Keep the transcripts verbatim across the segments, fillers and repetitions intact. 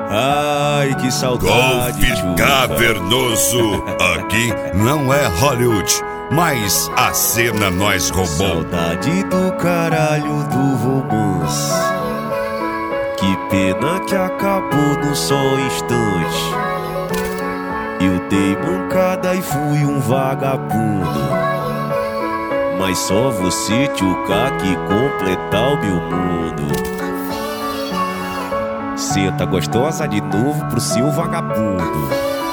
Ai, que saudade. Golpe cavernoso. Aqui não é Hollywood, mas a cena nós roubou. Saudade do caralho do romance. Que pena que acabou num só instante. Eu dei mancada e fui um vagabundo. Mas só você, tchuca, que completar o meu mundo. Senta gostosa de novo pro seu vagabundo.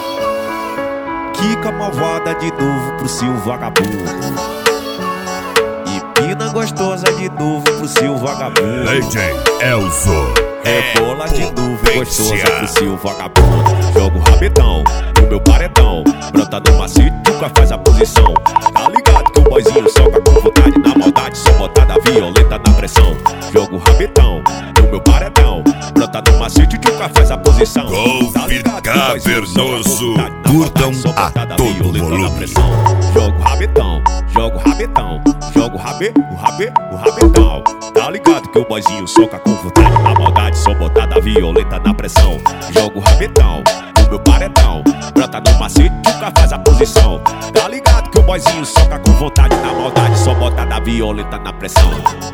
Quica malvada de novo pro seu vagabundo. E pina gostosa de novo pro seu vagabundo. D J Elzo. É bola de novo gostosa pro seu vagabundo. Joga o rabetão no meu paredão. Brota no macete, nunca faz a posição. Tá ligado que o boizinho soca com vontade. Na maldade, só botada violenta na pressão. Joga o rabetão no meu paredão. Brota no macete, nunca faz a posição. Golpe cavernoso. Curtam a todo volume. Joga o rabetão, joga o rabetão. Joga o rabê, o rabê, o rabetão. Tá ligado que o boizinho soca com vontade. Na maldade, só botada violenta na pressão. Joga o rabetão no meu paredão. Brota no macete, nunca faz a posição. Tá ligado que o boizinho soca com vontade. Na maldade, só botada violenta na pressão.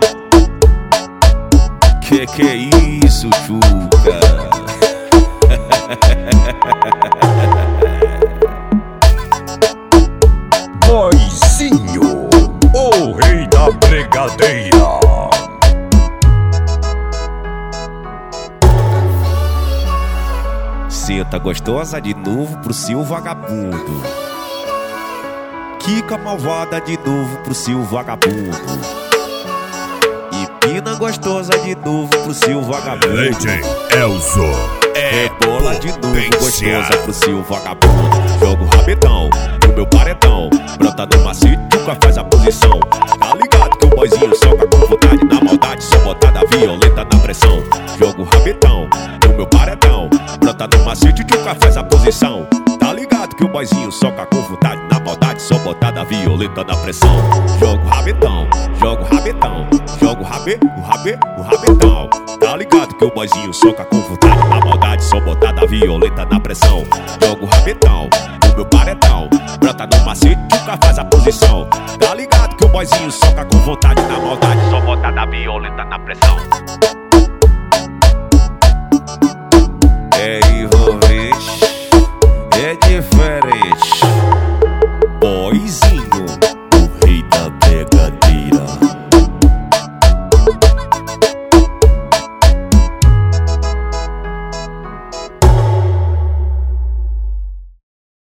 Que que é isso, tchuca? Boizinho, o rei da bregadeira. Senta gostosa de novo pro seu vagabundo. Quica malvada de novo pro seu vagabundo. E pina gostosa de novo pro seu vagabundo. D J Elzo. É bola de novo gostosa pro seu vagabundo. Joga o rabetão no meu paredão. Brota no macete, nunca faz a posição. Tá ligado que o boizinho soca com vontade. Na maldade, só botada violenta na pressão. Joga o rabetão no meu paredão. Brota no macete, nunca faz a posição. Tá ligado que o boizinho soca com vontade. Na maldade, só botada violenta na pressão. Joga o rabetão, joga o rabetão. Joga o rabê, o rabê, o rabetão. Tá ligado que o boizinho soca com vontade. Na maldade, só botada violenta na pressão. Joga o rabetão no meu paredão. Brota no macete, nunca faz a posição. Tá ligado que o boizinho soca com vontade. Na maldade, só botada violenta na pressão.